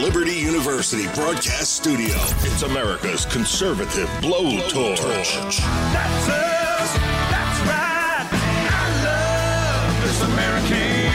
Liberty University broadcast studio. It's America's conservative blowtorch. That's us. That's right. I love this American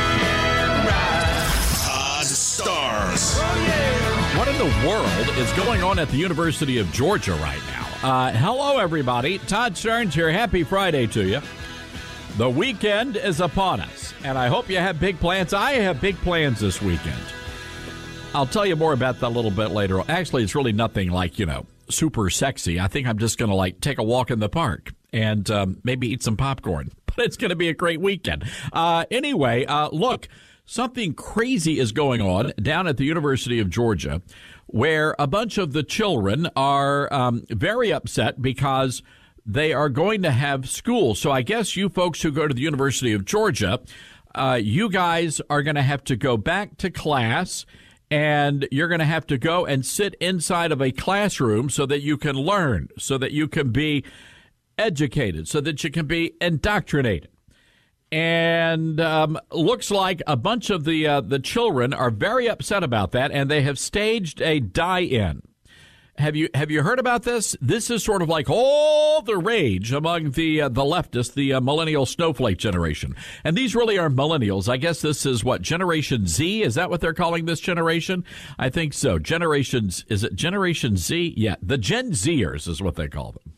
ride. Todd Starnes. Oh, yeah. What in the world is going on at the University of Georgia right now? Hello, everybody. Todd Starnes here. Happy Friday to you. The weekend is upon us, and I hope you have big plans. I have big plans this weekend. I'll tell you more about that a little bit later. Actually, it's really nothing like, super sexy. I think I'm just going to, take a walk in the park and maybe eat some popcorn. But it's going to be a great weekend. Anyway, look, something crazy is going on down at the University of Georgia where a bunch of the children are very upset because they are going to have school. So I guess you folks who go to the University of Georgia, you guys are going to have to go back to class, and you're going to have to go and sit inside of a classroom so that you can learn, so that you can be educated, so that you can be indoctrinated. And looks like a bunch of the children are very upset about that, and they have staged a die-in. Have you heard about this? This is sort of like all the rage among the leftists, the millennial snowflake generation. And these really are millennials. I guess this is what, Generation Z? Is that what they're calling this generation? I think so. Is it Generation Z? Yeah, the Gen Zers is what they call them.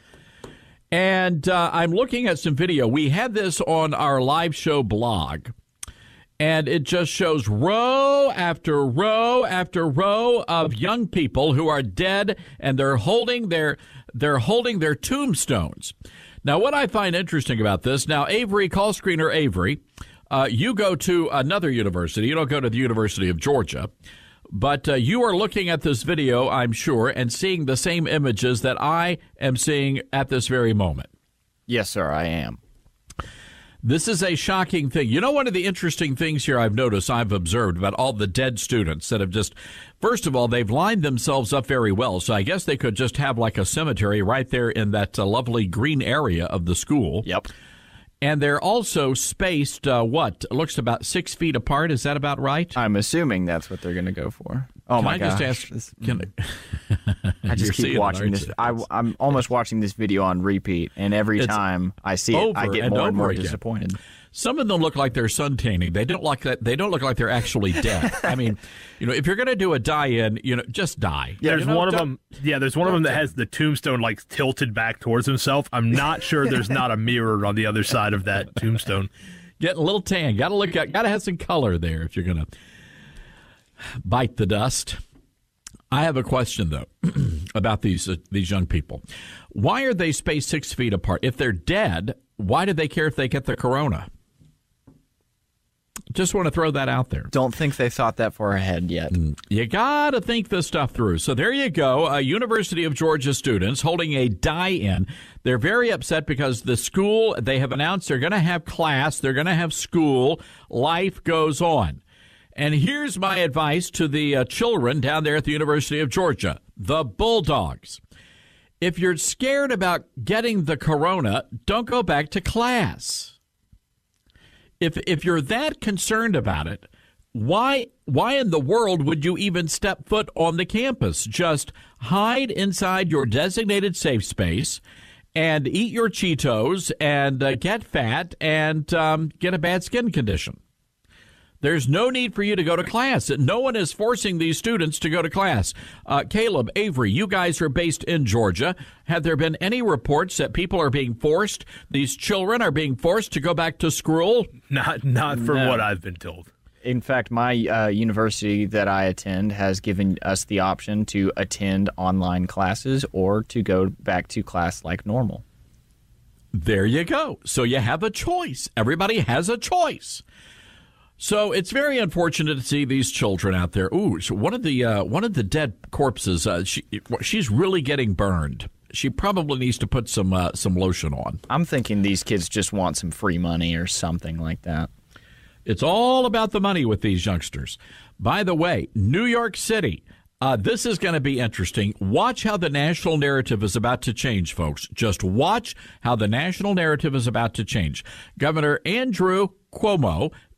And I'm looking at some video. We had this on our live show blog. And it just shows row after row after row of young people who are dead, and they're holding their tombstones. Now, what I find interesting about this, now, Avery, call screener Avery, you go to another university. You don't go to the University of Georgia. But you are looking at this video, I'm sure, and seeing the same images that I am seeing at this very moment. Yes, sir, I am. This is a shocking thing. You know, one of the interesting things here I've observed about all the dead students that have just, first of all, they've lined themselves up very well. So I guess they could just have like a cemetery right there in that lovely green area of the school. Yep. And they're also spaced, it looks about 6 feet apart. Is that about right? I'm assuming that's what they're going to go for. Oh, my gosh. I just keep watching this. I'm almost watching this video on repeat, and every time I see it, I get more and more disappointed. Some of them look like they're sun tanning. They don't look like they're actually dead. I mean, if you're going to do a die-in, just die. Yeah, there's one of them. Yeah, there's one of them that has the tombstone tilted back towards himself. I'm not sure there's not a mirror on the other side of that tombstone. Getting a little tan. Got to have some color there if you're going to bite the dust. I have a question, though, about these young people. Why are they spaced 6 feet apart? If they're dead, why do they care if they get the corona? Just want to throw that out there. Don't think they thought that far ahead yet. You got to think this stuff through. So there you go. University of Georgia students holding a die-in. They're very upset because the school, they have announced they're going to have class. They're going to have school. Life goes on. And here's my advice to the children down there at the University of Georgia, the Bulldogs. If you're scared about getting the corona, don't go back to class. If you're that concerned about it, why in the world would you even step foot on the campus? Just hide inside your designated safe space and eat your Cheetos and get fat and get a bad skin condition. There's no need for you to go to class. No one is forcing these students to go to class. Caleb, Avery, you guys are based in Georgia. Have there been any reports that people are being forced, these children are being forced to go back to school? Not from what I've been told. In fact, my university that I attend has given us the option to attend online classes or to go back to class like normal. There you go. So you have a choice. Everybody has a choice. So it's very unfortunate to see these children out there. Ooh, so one of the dead corpses. She's really getting burned. She probably needs to put some lotion on. I'm thinking these kids just want some free money or something like that. It's all about the money with these youngsters. By the way, New York City. This is going to be interesting. Watch how the national narrative is about to change, folks. Just watch how the national narrative is about to change. Governor Andrew Cuomo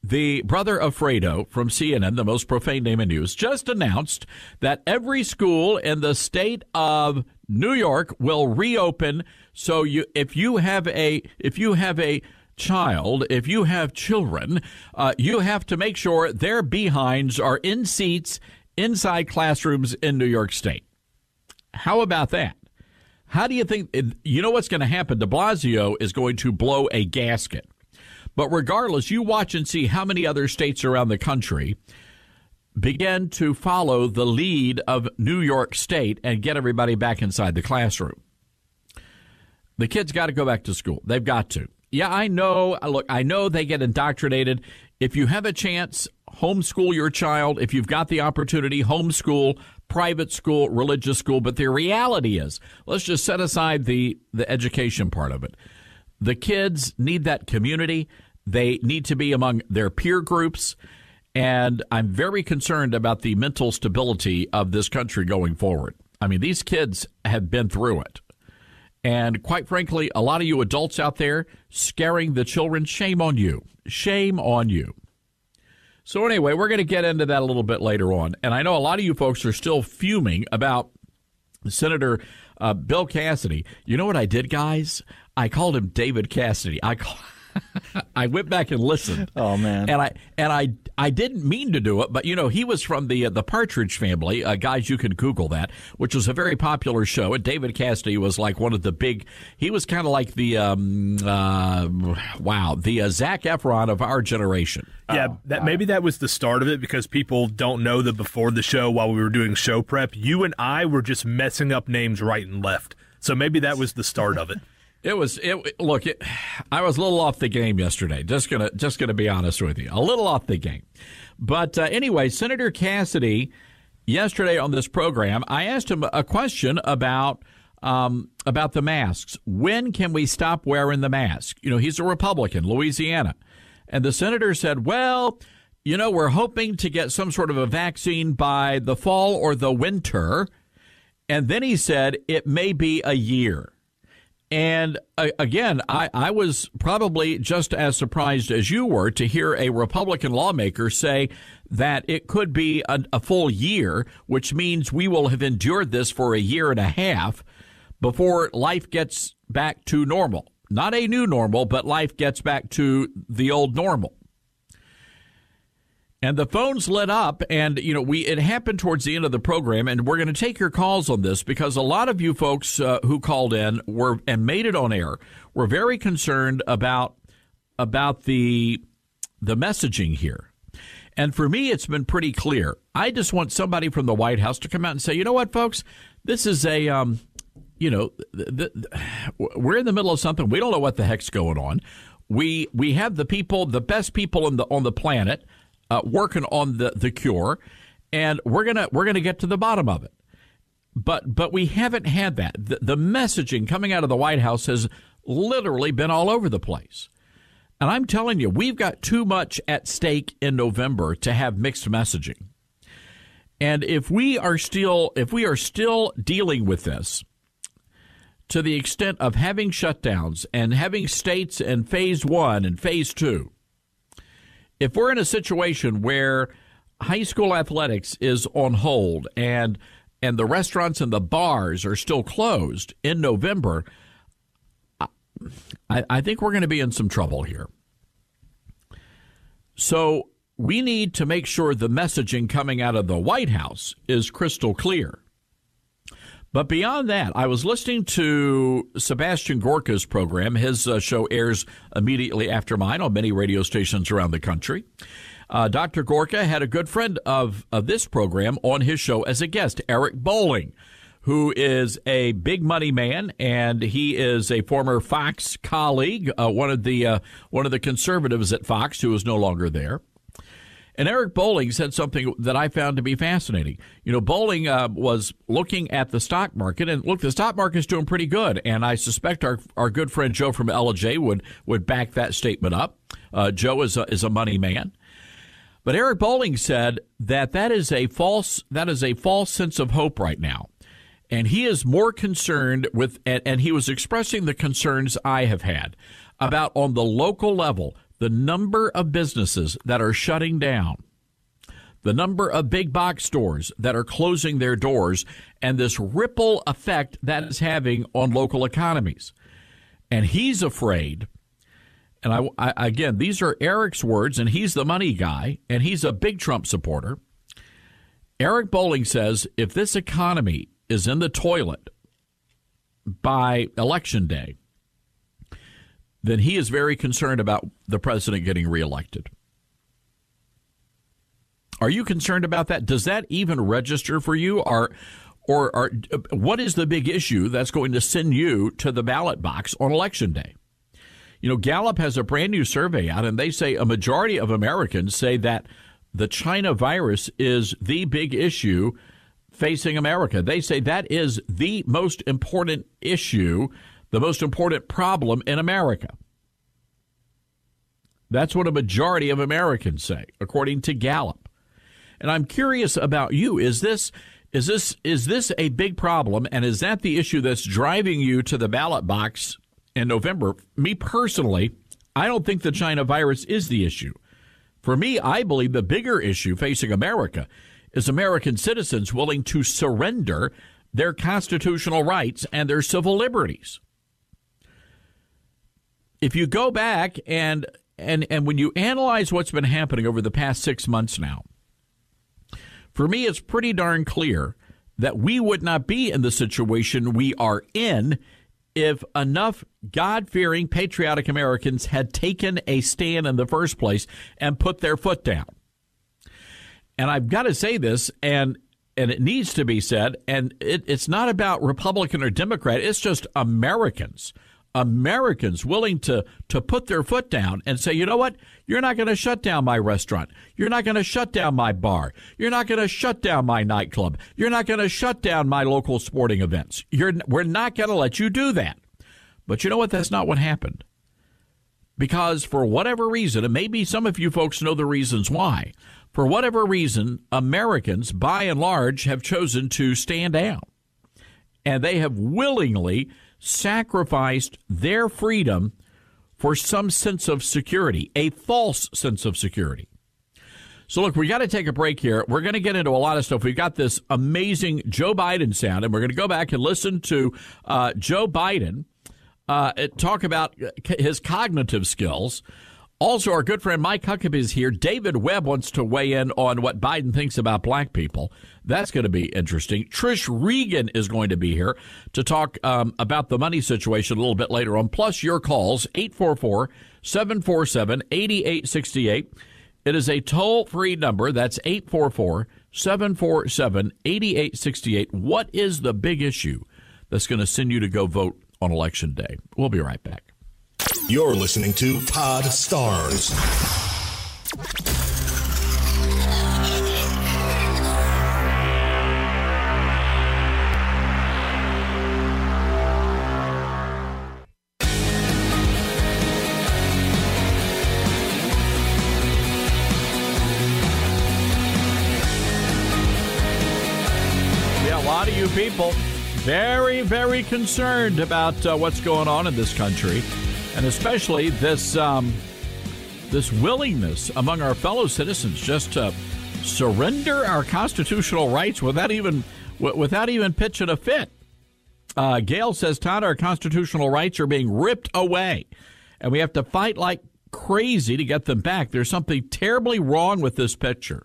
the brother of Fredo from CNN, the most profane name in news, just announced that every school in the state of New York will reopen. So if you have a child, if you have children, you have to make sure their behinds are in seats inside classrooms in New York State. How about that? How do you think, you know what's going to happen? De Blasio is going to blow a gasket. But regardless, you watch and see how many other states around the country begin to follow the lead of New York State and get everybody back inside the classroom. The kids got to go back to school. They've got to. Yeah, I know. Look, I know they get indoctrinated. If you have a chance, homeschool your child. If you've got the opportunity, homeschool, private school, religious school. But the reality is, let's just set aside the education part of it. The kids need that community. They need to be among their peer groups. And I'm very concerned about the mental stability of this country going forward. I mean, these kids have been through it. And quite frankly, a lot of you adults out there scaring the children, shame on you. Shame on you. So anyway, we're going to get into that a little bit later on. And I know a lot of you folks are still fuming about Senator Bill Cassidy. You know what I did, guys? I called him David Cassidy. I went back and listened. Oh man! And I didn't mean to do it, but you know he was from the Partridge Family. Guys, you can Google that, which was a very popular show. And David Cassidy was like one of the big. He was kind of like the Zac Efron of our generation. Yeah, maybe that was the start of it because people don't know that before the show, while we were doing show prep, you and I were just messing up names right and left. So maybe that was the start of it. I was a little off the game yesterday. Just gonna be honest with you, a little off the game. But anyway, Senator Cassidy, yesterday on this program, I asked him a question about the masks. When can we stop wearing the mask? You know, he's a Republican, Louisiana, and the senator said, "Well, you know, we're hoping to get some sort of a vaccine by the fall or the winter," and then he said it may be a year. And again, I was probably just as surprised as you were to hear a Republican lawmaker say that it could be a full year, which means we will have endured this for a year and a half before life gets back to normal. Not a new normal, but life gets back to the old normal. And the phones lit up, and you know it happened towards the end of the program, and we're going to take your calls on this because a lot of you folks who called in and made it on air were very concerned about the messaging here. And for me, it's been pretty clear. I just want somebody from the White House to come out and say, you know what, folks, this is a we're in the middle of something. We don't know what the heck's going on. We have the best people on the planet. Working on the cure, and we're gonna get to the bottom of it. But we haven't had that. The messaging coming out of the White House has literally been all over the place. And I'm telling you, we've got too much at stake in November to have mixed messaging. And if we are still dealing with this to the extent of having shutdowns and having states in phase 1 and phase 2, if we're in a situation where high school athletics is on hold and the restaurants and the bars are still closed in November, I think we're going to be in some trouble here. So we need to make sure the messaging coming out of the White House is crystal clear. But beyond that, I was listening to Sebastian Gorka's program. His show airs immediately after mine on many radio stations around the country. Dr. Gorka had a good friend of this program on his show as a guest, Eric Bolling, who is a big money man, and he is a former Fox colleague, one of the conservatives at Fox who is no longer there. And Eric Bolling said something that I found to be fascinating. You know, Bolling was looking at the stock market, and look, the stock market's doing pretty good. And I suspect our good friend Joe from LJ would back that statement up. Joe is a money man. But Eric Bolling said that is a false sense of hope right now. And he is more concerned with, and he was expressing the concerns I have had about on the local level, the number of businesses that are shutting down, the number of big box stores that are closing their doors, and this ripple effect that is having on local economies. And he's afraid, and I again, these are Eric's words, and he's the money guy, and he's a big Trump supporter. Eric Bolling says if this economy is in the toilet by Election Day, then he is very concerned about the president getting reelected. Are you concerned about that? Does that even register for you? Or what is the big issue that's going to send you to the ballot box on Election Day? You know, Gallup has a brand new survey out, and they say a majority of Americans say that the China virus is the big issue facing America. They say that is the most important issue, the most important problem in America. That's what a majority of Americans say, according to Gallup. And I'm curious about you. Is this a big problem, and is that the issue that's driving you to the ballot box in November? Me personally, I don't think the China virus is the issue. For me, I believe the bigger issue facing America is American citizens willing to surrender their constitutional rights and their civil liberties. If you go back and when you analyze what's been happening over the past 6 months now, for me, it's pretty darn clear that we would not be in the situation we are in if enough God-fearing, patriotic Americans had taken a stand in the first place and put their foot down. And I've got to say this, and it needs to be said, and it's not about Republican or Democrat. It's just Americans willing to put their foot down and say, you know what? You're not going to shut down my restaurant. You're not going to shut down my bar. You're not going to shut down my nightclub. You're not going to shut down my local sporting events. We're not going to let you do that. But you know what? That's not what happened. Because for whatever reason, and maybe some of you folks know the reasons why, for whatever reason, Americans, by and large, have chosen to stand down. And they have willingly sacrificed their freedom for some sense of security, a false sense of security. So, look, we got to take a break here. We're going to get into a lot of stuff. We've got this amazing Joe Biden sound, and we're going to go back and listen to Joe Biden talk about his cognitive skills. Also, our good friend Mike Huckabee is here. David Webb wants to weigh in on what Biden thinks about black people. That's going to be interesting. Trish Regan is going to be here to talk about the money situation a little bit later on. Plus, your calls, 844-747-8868. It is a toll-free number. That's 844-747-8868. What is the big issue that's going to send you to go vote on Election Day? We'll be right back. You're listening to Todd Starnes. Yeah, a lot of you people very, very concerned about what's going on in this country. And especially this willingness among our fellow citizens just to surrender our constitutional rights without even pitching a fit. Gail says, Todd, our constitutional rights are being ripped away, and we have to fight like crazy to get them back. There's something terribly wrong with this picture.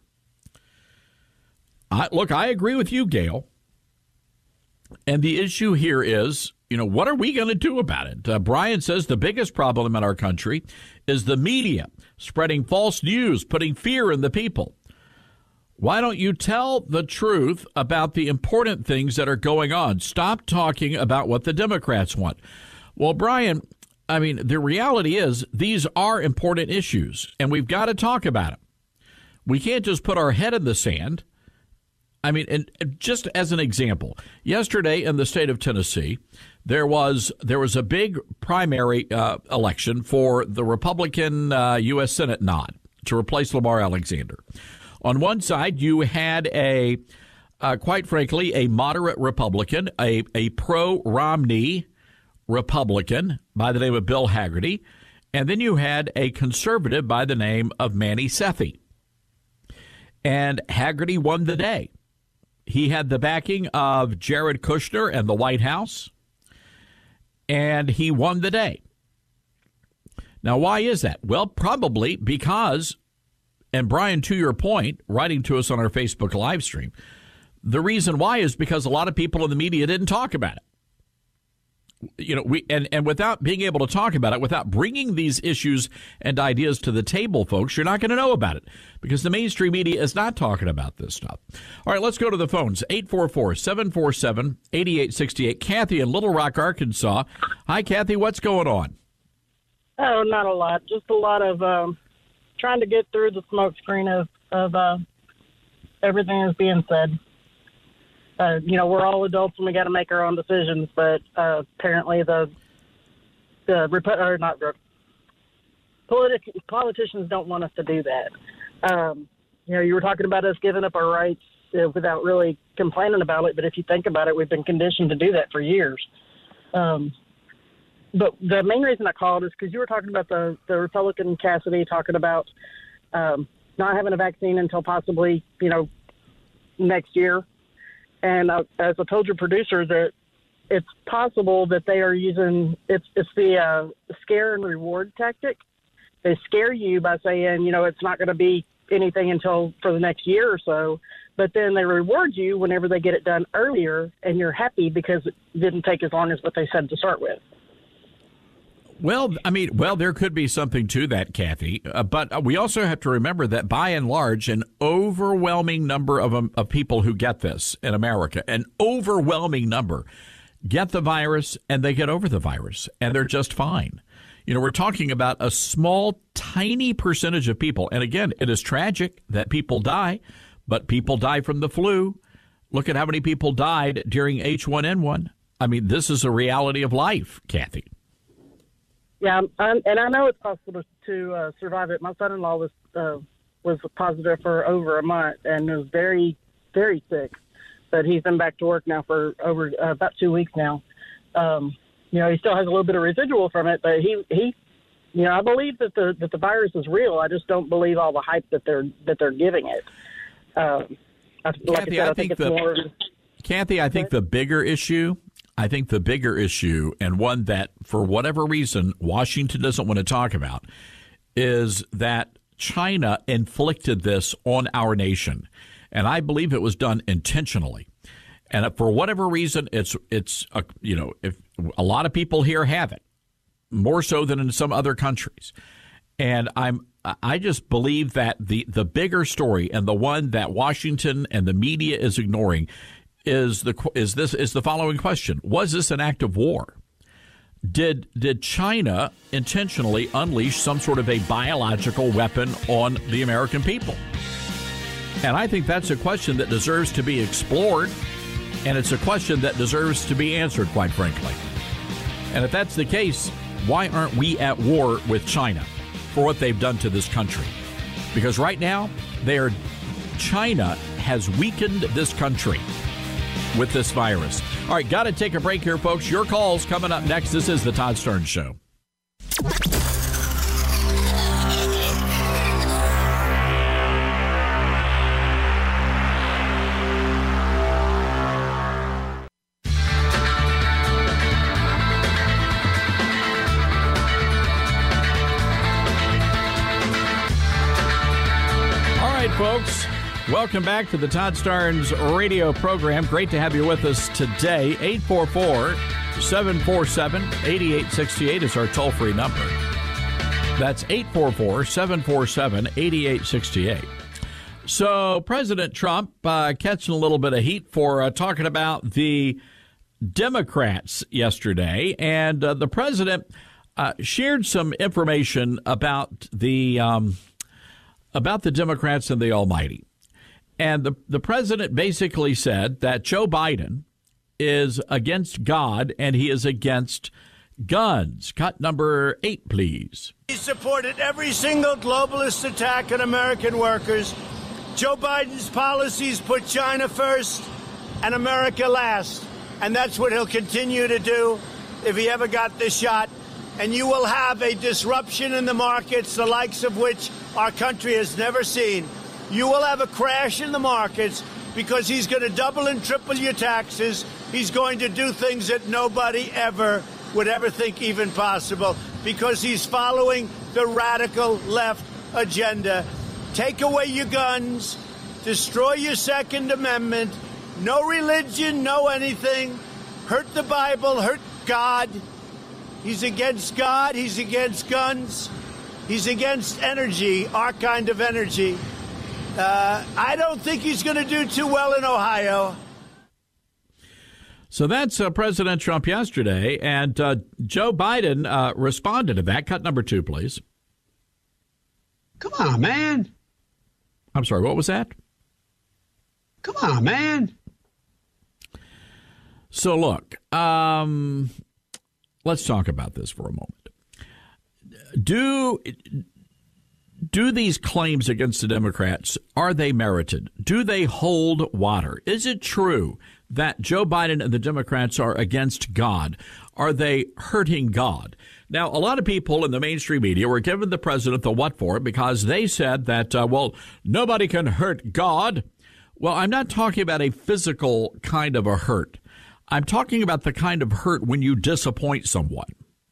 Look, I agree with you, Gail. And the issue here is, what are we going to do about it? Brian says the biggest problem in our country is the media spreading false news, putting fear in the people. Why don't you tell the truth about the important things that are going on? Stop talking about what the Democrats want. Well, Brian, the reality is these are important issues, and we've got to talk about them. We can't just put our head in the sand. And just as an example, yesterday in the state of Tennessee, there was a big primary election for the Republican U.S. Senate nod to replace Lamar Alexander. On one side, you had quite frankly, a moderate Republican, a pro-Romney Republican by the name of Bill Hagerty. And then you had a conservative by the name of Manny Sethi. And Hagerty won the day. He had the backing of Jared Kushner and the White House, and he won the day. Now, why is that? Well, probably because, and Brian, to your point, writing to us on our Facebook live stream, the reason why is because a lot of people in the media didn't talk about it. You know, and without being able to talk about it, without bringing these issues and ideas to the table, folks, you're not going to know about it because the mainstream media is not talking about this stuff. All right, let's go to the phones. 844-747-8868. Kathy in Little Rock, Arkansas. Hi, Kathy. What's going on? Oh, not a lot. Just a lot of trying to get through the smoke screen of everything that's being said. You know, we're all adults and we got to make our own decisions, but apparently politicians don't want us to do that. You know, you were talking about us giving up our rights without really complaining about it, but if you think about it, we've been conditioned to do that for years. But the main reason I called is because you were talking about the Republican Cassidy talking about not having a vaccine until possibly, you know, next year. And as I told your producer, that it's possible that they are using it's the scare and reward tactic. They scare you by saying, you know, it's not going to be anything until for the next year or so, but then they reward you whenever they get it done earlier, and you're happy because it didn't take as long as what they said to start with. Well, I mean, there could be something to that, Kathy, but we also have to remember that by and large, an overwhelming number of people who get this in America, an overwhelming number, get the virus and they get over the virus and they're just fine. You know, we're talking about a small, tiny percentage of people. And again, it is tragic that people die, but people die from the flu. Look at how many people died during H1N1. I mean, this is a reality of life, Kathy. Yeah, and I know it's possible to survive it. My son-in-law was positive for over a month and was very, very sick, but he's been back to work now for over about 2 weeks now. You know, he still has a little bit of residual from it, but he you know, I believe that the virus is real. I just don't believe all the hype that they're giving it. Kathy, I think the bigger issue. I think the bigger issue, and one that, for whatever reason, Washington doesn't want to talk about, is that China inflicted this on our nation. And I believe it was done intentionally. And for whatever reason, it's you know, if a lot of people here have it, more so than in some other countries. And I just believe that the bigger story, and the one that Washington and the media is ignoring, is the following question: was this an act of war? Did China intentionally unleash some sort of a biological weapon on the American people? And I think that's a question that deserves to be explored, and it's a question that deserves to be answered, quite frankly. And if that's the case, why aren't we at war with China for what they've done to this country? Because right now, China has weakened this country with this virus. All right, got to take a break here, folks. Your calls coming up next. This is the Todd Stern Show. All right, folks. Welcome back to the Todd Starnes radio program. Great to have you with us today. 844-747-8868 is our toll-free number. That's 844-747-8868. So President Trump catching a little bit of heat for talking about the Democrats yesterday. And the president shared some information about the Democrats and the Almighty. And the president basically said that Joe Biden is against God and he is against guns. Cut number 8, please. He supported every single globalist attack on American workers. Joe Biden's policies put China first and America last. And that's what he'll continue to do if he ever got the shot. and you will have a disruption in the markets, the likes of which our country has never seen. You will have a crash in the markets because he's going to double and triple your taxes. He's going to do things that nobody ever would ever think even possible because he's following the radical left agenda. Take away your guns, destroy your Second Amendment, no religion, no anything, hurt the Bible, hurt God. He's against God, he's against guns, he's against energy, our kind of energy. I don't think he's going to do too well in Ohio. So that's President Trump yesterday, and Joe Biden responded to that. Cut number 2, please. Come on, man. I'm sorry, what was that? Come on, man. So look, let's talk about this for a moment. Do these claims against the Democrats, are they merited? Do they hold water? Is it true that Joe Biden and the Democrats are against God? Are they hurting God? Now, a lot of people in the mainstream media were giving the president the what for it because they said that, well, nobody can hurt God. Well, I'm not talking about a physical kind of a hurt. I'm talking about the kind of hurt when you disappoint someone.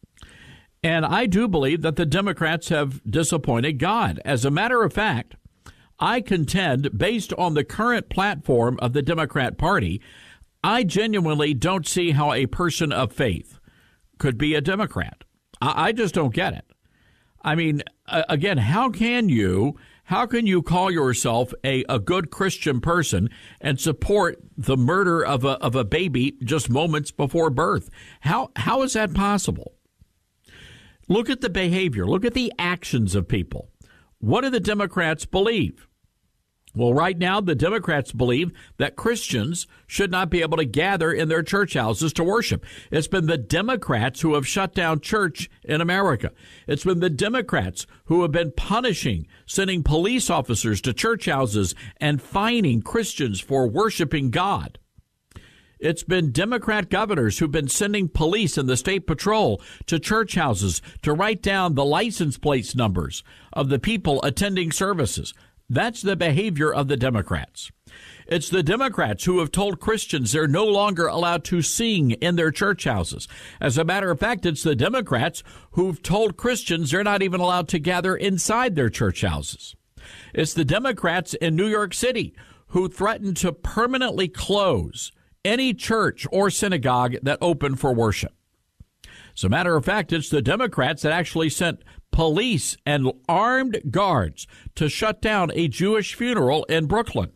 And I do believe that the Democrats have disappointed God. As a matter of fact, I contend, based on the current platform of the Democrat Party, I genuinely don't see how a person of faith could be a Democrat. I just don't get it. I mean, again, how can you call yourself a good Christian person and support the murder of a baby just moments before birth? How is that possible? Look at the behavior. Look at the actions of people. What do the Democrats believe? Well, right now, the Democrats believe that Christians should not be able to gather in their church houses to worship. It's been the Democrats who have shut down church in America. It's been the Democrats who have been punishing, sending police officers to church houses and fining Christians for worshiping God. It's been Democrat governors who've been sending police and the state patrol to church houses to write down the license plate numbers of the people attending services. That's the behavior of the Democrats. It's the Democrats who have told Christians they're no longer allowed to sing in their church houses. As a matter of fact, it's the Democrats who've told Christians they're not even allowed to gather inside their church houses. It's the Democrats in New York City who threatened to permanently close any church or synagogue that opened for worship. As a matter of fact, it's the Democrats that actually sent police and armed guards to shut down a Jewish funeral in Brooklyn.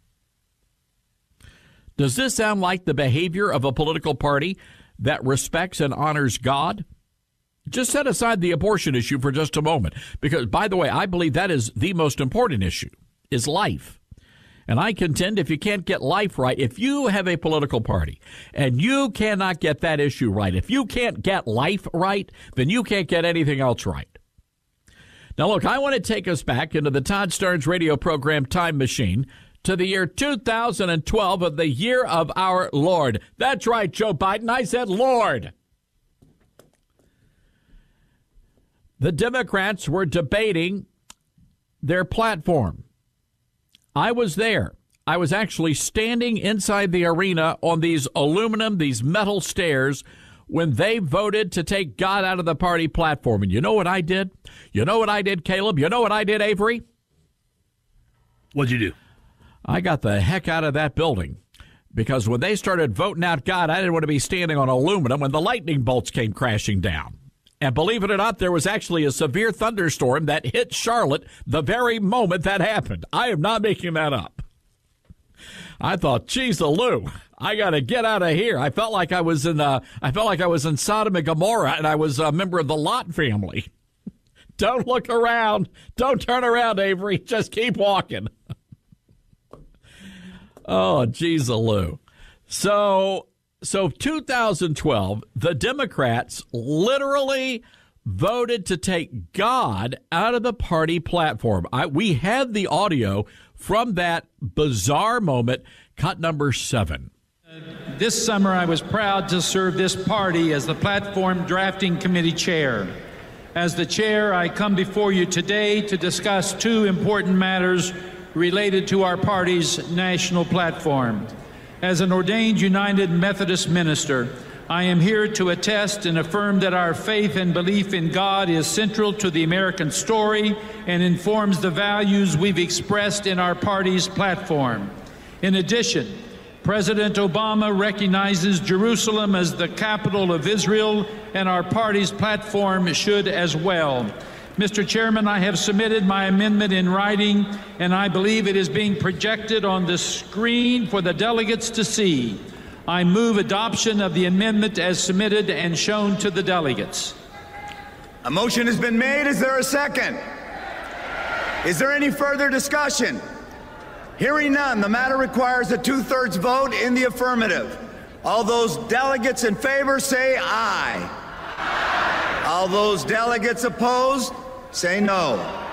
Does this sound like the behavior of a political party that respects and honors God? Just set aside the abortion issue for just a moment, because, by the way, I believe that is the most important issue, is life. And I contend if you can't get life right, if you have a political party and you cannot get that issue right, if you can't get life right, then you can't get anything else right. Now, look, I want to take us back into the Todd Starnes radio program Time Machine to the year 2012 of the year of our Lord. That's right, Joe Biden. I said Lord. The Democrats were debating their platform. I was there. I was actually standing inside the arena on these metal stairs when they voted to take God out of the party platform. And you know what I did? You know what I did, Caleb? You know what I did, Avery? What'd you do? I got the heck out of that building because when they started voting out God, I didn't want to be standing on aluminum when the lightning bolts came crashing down. And believe it or not, there was actually a severe thunderstorm that hit Charlotte the very moment that happened. I am not making that up. I thought, geez, Lou, I got to get out of here. I felt like I was in Sodom and Gomorrah, and I was a member of the Lot family. Don't look around. Don't turn around, Avery. Just keep walking. Oh, geez, Lou. So 2012, the Democrats literally voted to take God out of the party platform. We had the audio from that bizarre moment, cut number 7. This summer, I was proud to serve this party as the Platform Drafting Committee Chair. As the Chair, I come before you today to discuss two important matters related to our party's national platform. As an ordained United Methodist minister, I am here to attest and affirm that our faith and belief in God is central to the American story and informs the values we've expressed in our party's platform. In addition, President Obama recognizes Jerusalem as the capital of Israel, and our party's platform should as well. Mr. Chairman, I have submitted my amendment in writing, and I believe it is being projected on the screen for the delegates to see. I move adoption of the amendment as submitted and shown to the delegates. A motion has been made. Is there a second? Is there any further discussion? Hearing none, the matter requires a 2/3 vote in the affirmative. All those delegates in favor say aye. All those delegates opposed say no.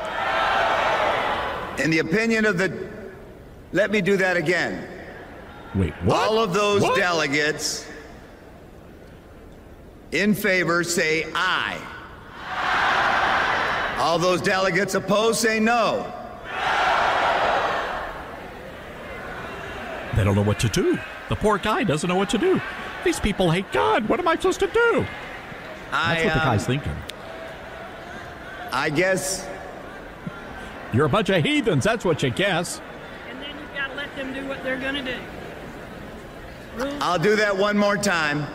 In the opinion of the... Let me do that again. Wait, what? All of those delegates in favor say aye. All those delegates opposed say no. They don't know what to do. The poor guy doesn't know what to do. These people hate God. What am I supposed to do? That's what the guy's thinking. I guess. You're a bunch of heathens. That's what you guess. And then you've got to let them do what they're going to do. I'll do that one more time.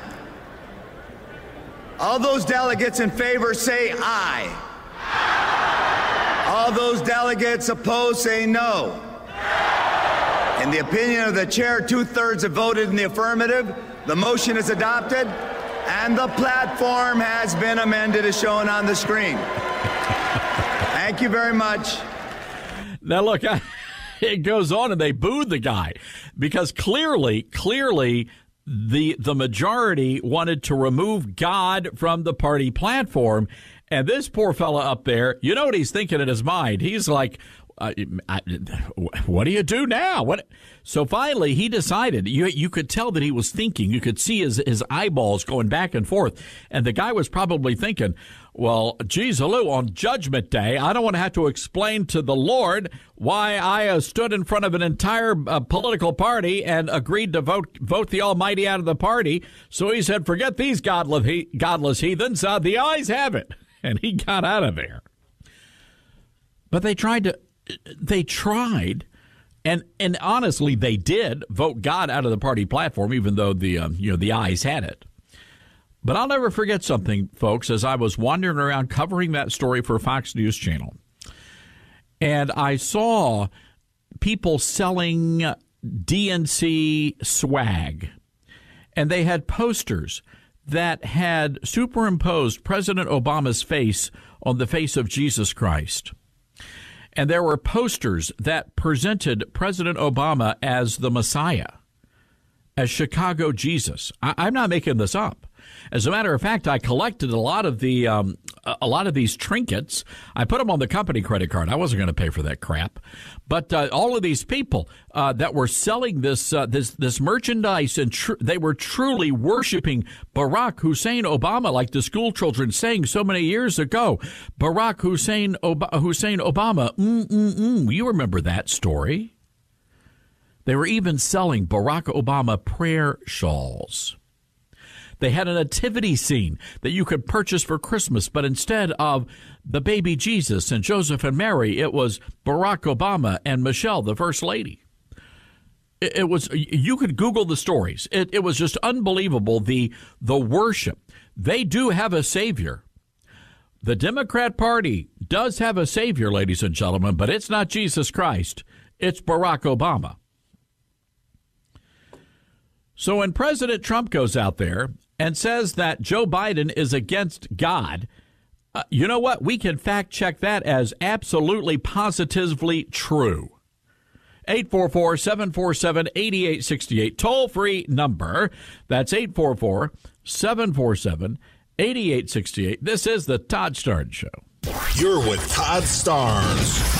All those delegates in favor say aye. All those delegates opposed say no. In the opinion of the chair, 2/3 have voted in the affirmative. The motion is adopted, and the platform has been amended as shown on the screen. Thank you very much. Now, look, it goes on, and they booed the guy because clearly, the majority wanted to remove God from the party platform. And this poor fella up there, you know what he's thinking in his mind? He's like, what do you do now? What? So finally, he decided. You could tell that he was thinking. You could see his eyeballs going back and forth. And the guy was probably thinking, well, geez, hello, on Judgment Day, I don't want to have to explain to the Lord why I stood in front of an entire political party and agreed to vote the Almighty out of the party. So he said, forget these godless heathens. The ayes have it. And he got out of there. But they tried, and honestly, they did vote God out of the party platform, even though the ayes had it. But I'll never forget something, folks, as I was wandering around covering that story for Fox News Channel. And I saw people selling DNC swag. And they had posters that had superimposed President Obama's face on the face of Jesus Christ. And there were posters that presented President Obama as the Messiah, as Chicago Jesus. I'm not making this up. As a matter of fact, I collected a lot of these trinkets. I put them on the company credit card. I wasn't going to pay for that crap. But all of these people that were selling this merchandise, and they were truly worshiping Barack Hussein Obama, like the school children sang so many years ago. Barack Hussein Obama. You remember that story? They were even selling Barack Obama prayer shawls. They had a nativity scene that you could purchase for Christmas, but instead of the baby Jesus and Joseph and Mary, it was Barack Obama and Michelle, the First Lady. It was, you could Google the stories. It was just unbelievable, the worship. They do have a savior. The Democrat Party does have a savior, ladies and gentlemen, but it's not Jesus Christ. It's Barack Obama. So when President Trump goes out there and says that Joe Biden is against God, you know what? We can fact check that as absolutely positively true. 844-747-8868. Toll-free number. That's 844-747-8868. This is the Todd Starnes Show. You're with Todd Starnes.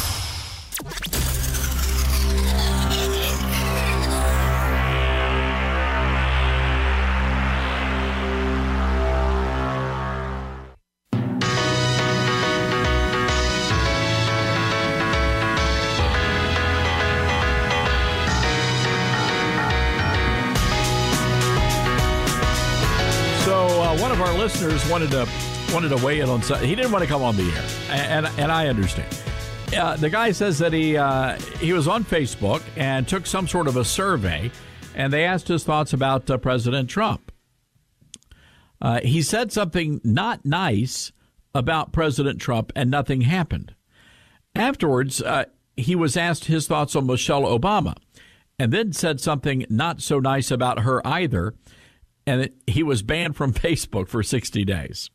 one of our listeners wanted to weigh in on something. He didn't want to come on the air, and I understand. The guy says that he was on Facebook and took some sort of a survey, and they asked his thoughts about President Trump. He said something not nice about President Trump, and nothing happened. Afterwards, he was asked his thoughts on Michelle Obama, and then said something not so nice about her either, and he was banned from Facebook for 60 days.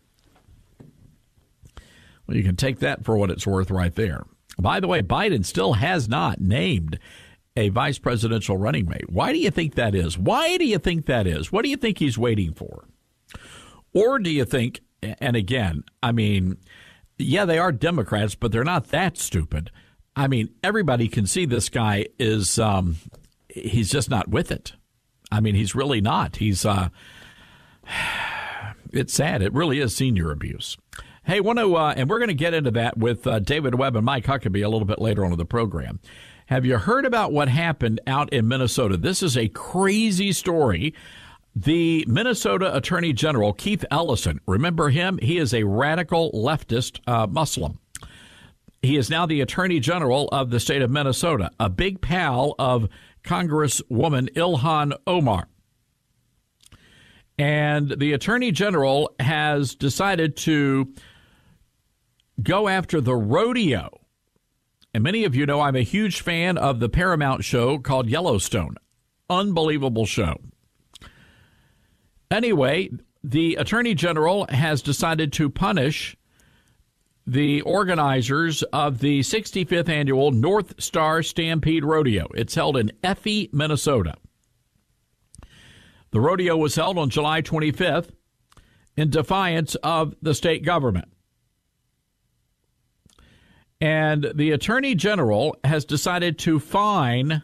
Well, you can take that for what it's worth right there. By the way, Biden still has not named a vice presidential running mate. Why do you think that is? Why do you think that is? What do you think he's waiting for? Or do you think, and again, I mean, yeah, they are Democrats, but they're not that stupid. I mean, everybody can see this guy is, he's just not with it. I mean, he's really not. He's, it's sad. It really is senior abuse. Hey, and we're going to get into that with David Webb and Mike Huckabee a little bit later on in the program. Have you heard about what happened out in Minnesota? This is a crazy story. The Minnesota Attorney General, Keith Ellison, remember him? He is a radical leftist Muslim. He is now the Attorney General of the state of Minnesota, a big pal of Congresswoman Ilhan Omar. And the Attorney General has decided to go after the rodeo. And many of you know I'm a huge fan of the Paramount show called Yellowstone. Unbelievable show. Anyway, the Attorney General has decided to punish the organizers of the 65th annual North Star Stampede Rodeo. It's held in Effie, Minnesota. The rodeo was held on July 25th in defiance of the state government. And the Attorney General has decided to fine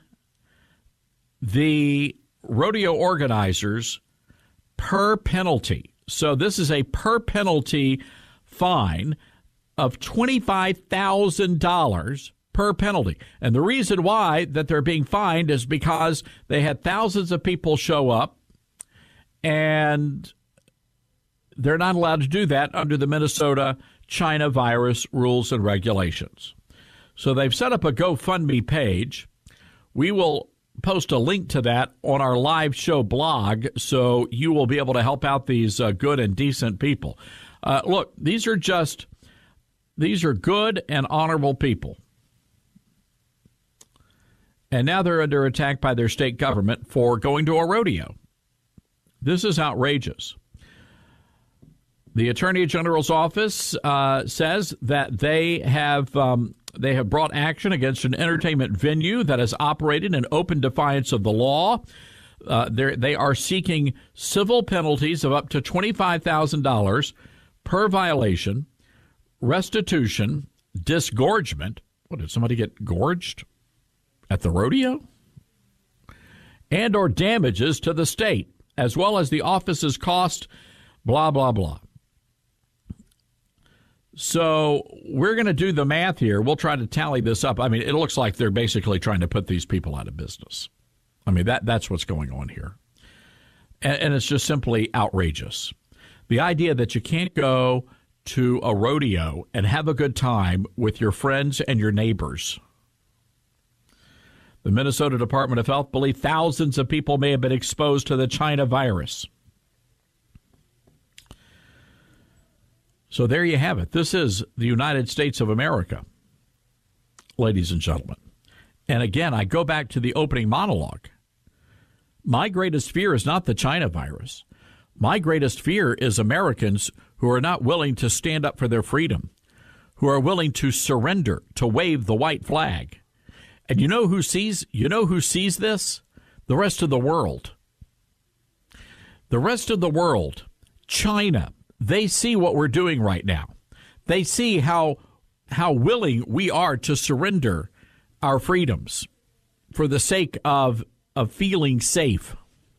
the rodeo organizers per penalty. So this is a per penalty fine of $25,000 per penalty. And the reason why that they're being fined is because they had thousands of people show up, and they're not allowed to do that under the Minnesota China virus rules and regulations. So they've set up a GoFundMe page. We will post a link to that on our live show blog, so you will be able to help out these good and decent people. Look, these are good and honorable people. And now they're under attack by their state government for going to a rodeo. This is outrageous. The Attorney General's office says that they have brought action against an entertainment venue that has operated in open defiance of the law. They are seeking civil penalties of up to $25,000 per violation, restitution, disgorgement. What, did somebody get gorged at the rodeo? And or damages to the state, as well as the office's cost, blah, blah, blah. So we're going to do the math here. We'll try to tally this up. I mean, it looks like they're basically trying to put these people out of business. I mean, that's what's going on here. And it's just simply outrageous. The idea that you can't go to a rodeo and have a good time with your friends and your neighbors. The Minnesota Department of Health believes thousands of people may have been exposed to the China virus. So there you have it. This is the United States of America, ladies and gentlemen. And again, I go back to the opening monologue. My greatest fear is not the China virus. My greatest fear is Americans who are not willing to stand up for their freedom, who are willing to surrender, to wave the white flag. And you know who sees this? The rest of the world. The rest of the world, China, they see what we're doing right now. They see how willing we are to surrender our freedoms for the sake of feeling safe.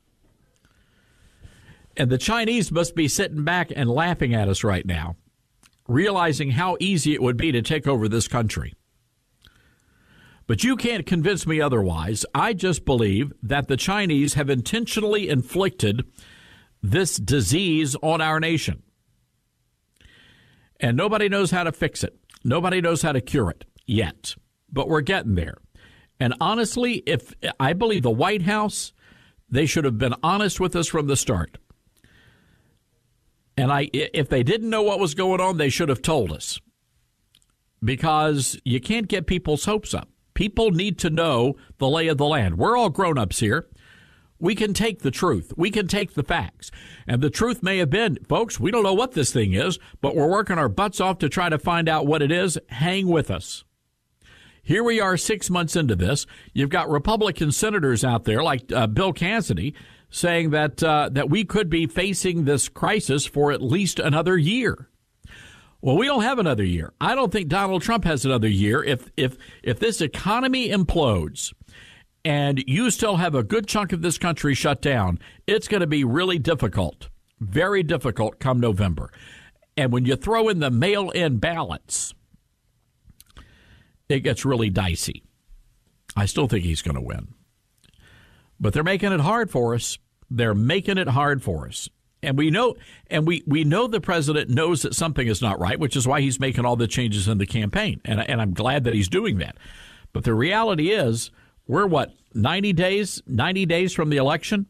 And the Chinese must be sitting back and laughing at us right now, realizing how easy it would be to take over this country. But you can't convince me otherwise. I just believe that the Chinese have intentionally inflicted this disease on our nation. And nobody knows how to fix it. Nobody knows how to cure it yet. But we're getting there. And honestly, if I believe the White House, they should have been honest with us from the start. And if they didn't know what was going on, they should have told us. Because you can't get people's hopes up. People need to know the lay of the land. We're all grown-ups here. We can take the truth. We can take the facts. And the truth may have been, folks, we don't know what this thing is, but we're working our butts off to try to find out what it is. Hang with us. Here we are 6 months into this. You've got Republican senators out there like Bill Cassidy saying that we could be facing this crisis for at least another year. Well, we don't have another year. I don't think Donald Trump has another year. If this economy implodes and you still have a good chunk of this country shut down, it's going to be really difficult, very difficult come November. And when you throw in the mail-in ballots, it gets really dicey. I still think he's going to win. But they're making it hard for us. They're making it hard for us. And we know the president knows that something is not right, which is why he's making all the changes in the campaign. And I'm glad that he's doing that. But the reality is, we're 90 days from the election?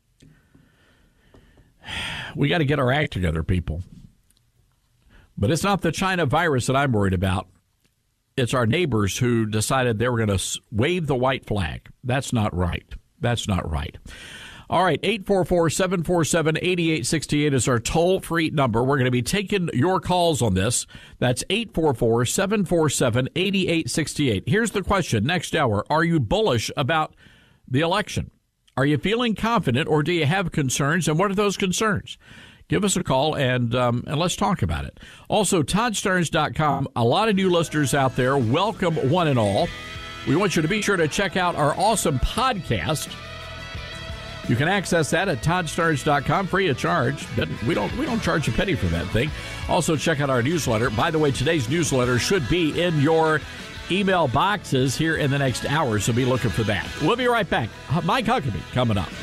We got to get our act together, people. But it's not the China virus that I'm worried about. It's our neighbors who decided they were going to wave the white flag. That's not right. That's not right. All right, 844-747-8868 is our toll-free number. We're going to be taking your calls on this. That's 844-747-8868. Here's the question next hour. Are you bullish about the election? Are you feeling confident, or do you have concerns, and what are those concerns? Give us a call, and let's talk about it. Also, ToddStearns.com. A lot of new listeners out there. Welcome, one and all. We want you to be sure to check out our awesome podcast. You can access that at ToddStearns.com, free of charge. We don't charge a penny for that thing. Also, check out our newsletter. By the way, today's newsletter should be in your email boxes here in the next hour, so be looking for that. We'll be right back. Mike Huckabee coming up.